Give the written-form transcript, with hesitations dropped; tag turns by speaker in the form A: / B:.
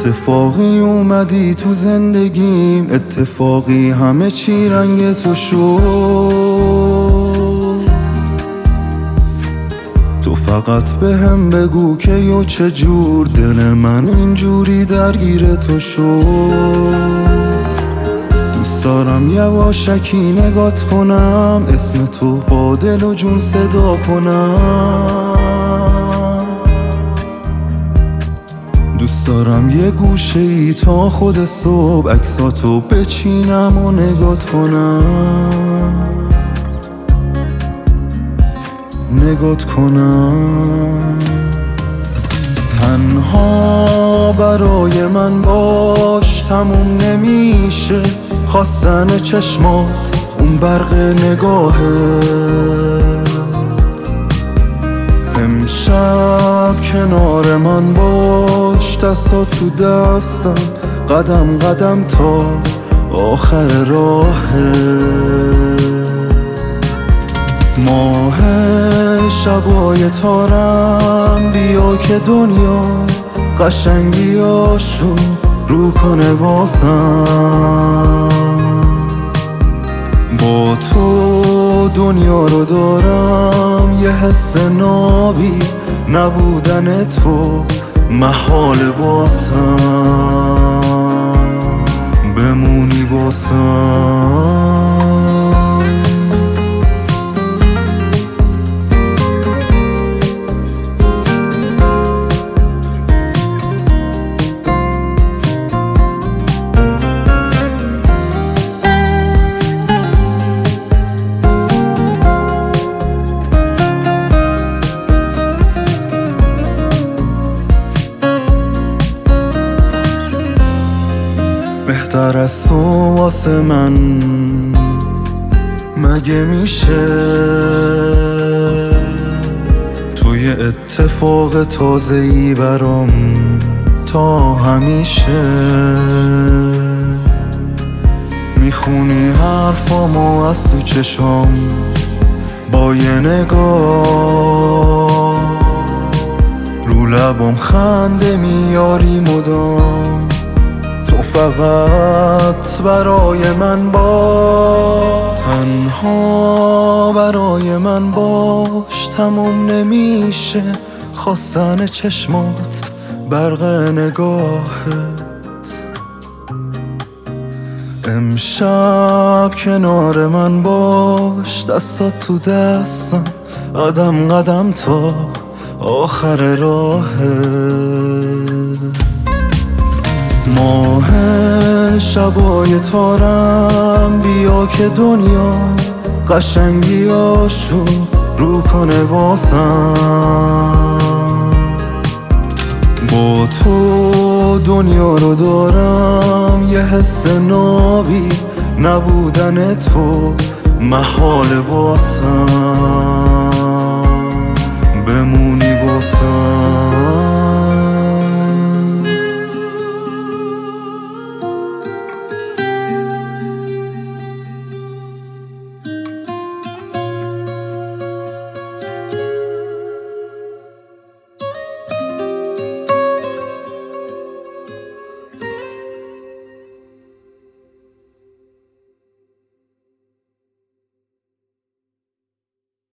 A: اتفاقی اومدی تو زندگیم، اتفاقی همه چی رنگ تو شد. تو فقط بهم بگو که یو چجور دل من اینجوری درگیر تو شد. دوست دارم یواشکی نگات کنم، اسم تو با دل و جون صدا کنم. دوست دارم یه گوشه ای تا خود صبح عکساتو بچینم و نگات کنم، نگات کنم. تنها برای من باش، تموم نمیشه خواستن چشمات، اون برق نگاهت. امشب کنار من باش، دستا تو دستم، قدم قدم تا آخر راهت. ماه شبای تارم بیا که دنیا قشنگیاشو رو کنه واسم. با تو دنیا رو دارم، یه حس نابی نبودن تو محال واسم، بمونی واسم. بهتر از تو واسه من مگه میشه؟ توی اتفاق تازه‌ای برام تا همیشه. میخونی حرفامو از تو چشام با یه نگاه، رو لبام خنده میاری مدام. تو فقط برای من باش، تنها برای من باش، تموم نمیشه خواستن چشمات، برق نگاهت. امشب کنار من باش، دستات تو دستم، قدم قدم تا آخر راهت. ماه شبای تارم بیا که دنیا قشنگیاشو رو کنه واسم. با تو دنیا رو دارم، یه حس نابی نبودن تو محال واسم، بمونی واسم.